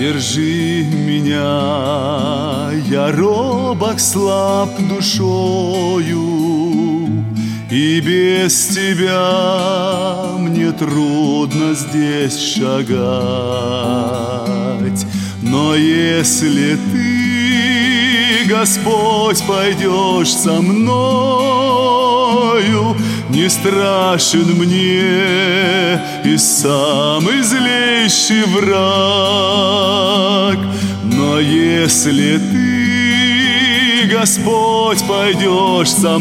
Держи меня, я робок, слаб душою, и без тебя мне трудно здесь шагать. Но если ты, Господь, пойдешь со мною, не страшен мне и самый злейший враг. Но если ты, Господь, пойдешь со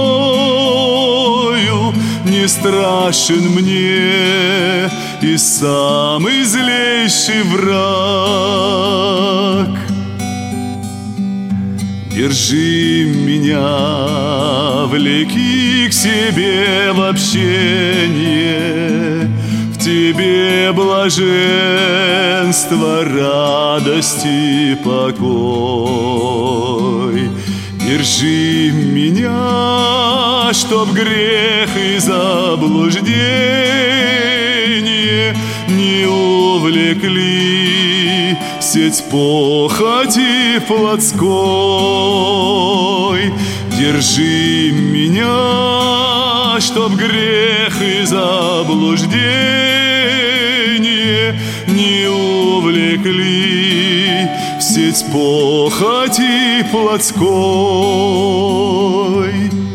мною, не страшен мне и самый злейший враг. Держи меня, влеки к себе в общение, в тебе блаженство, радость и покой. Держи меня, чтоб грех и заблуждение не увлекли в сеть похоти плотской. Держи меня, чтоб грех и заблуждение не увлекли в сеть похоти плотской.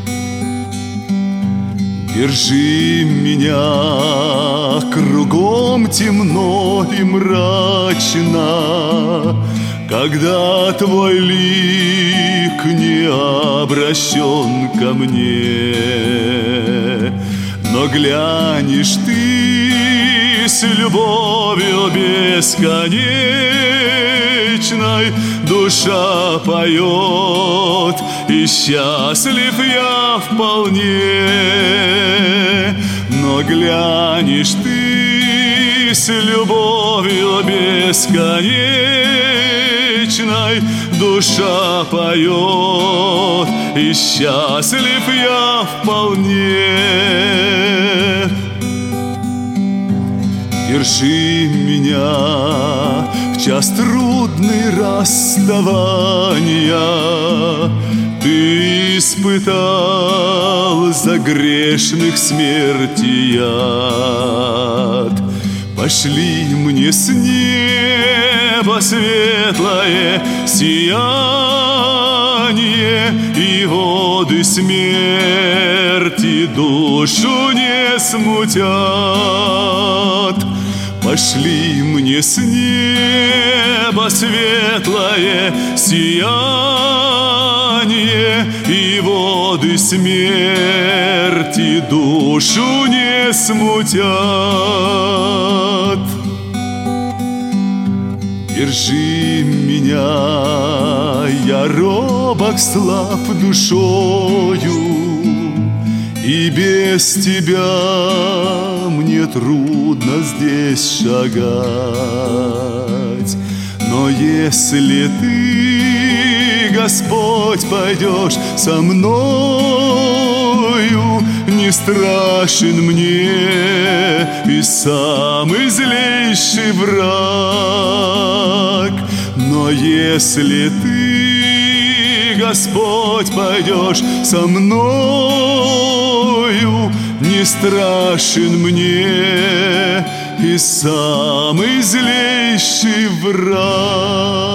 Держи меня, кругом темно и мрачно, когда твой лик не обращен ко мне. Но глянешь ты с любовью бесконечной, душа поет, и счастлив я вполне. Но глянешь ты с любовью бесконечной, душа поет, и счастлив я вполне. Держи меня в час трудный расставания, ты испытал за грешных смерти яд. Пошли мне с неба светлое сияние, и воды смерти душу не смутят. Пошли мне с неба светлое сияние, и воды смерти душу не смутят. Держи меня, я робок, слаб душою, и без тебя мне трудно здесь шагать. Но если ты, Господь, пойдешь со мною, не страшен мне и самый злейший враг. Но если ты, Господь, пойдешь со мною, не страшен мне и самый злейший враг.